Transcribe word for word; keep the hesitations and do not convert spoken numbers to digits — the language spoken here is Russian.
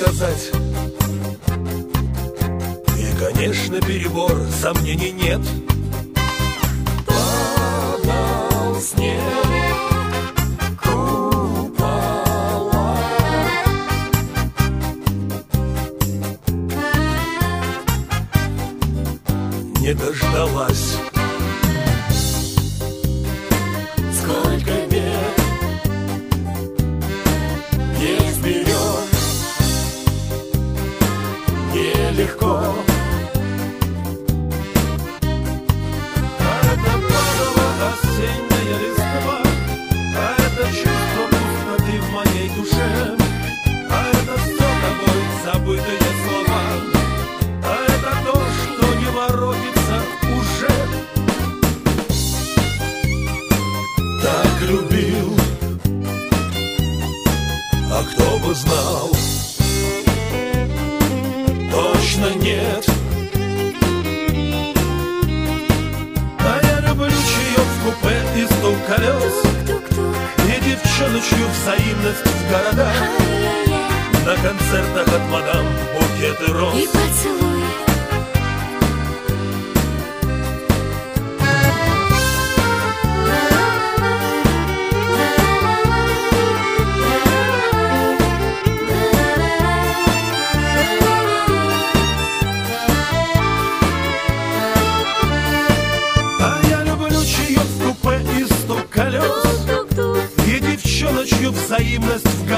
сказать. И, конечно, перебор, сомнений нет. Падал снег, купола, не дождалась. Сколько бед не сберешь, нелегко. А это падала осенняя листва, а это чувство пустоты в моей душе, а это все тобой забытые слова, а это то, что не воротится уже. Так любил, а кто бы знал, точно нет. А я люблю чаек в купе и стук колес, и девчоночью взаимность в городах, на концертах от мадам букеты роз и поцелуй. и девчоночью взаимность в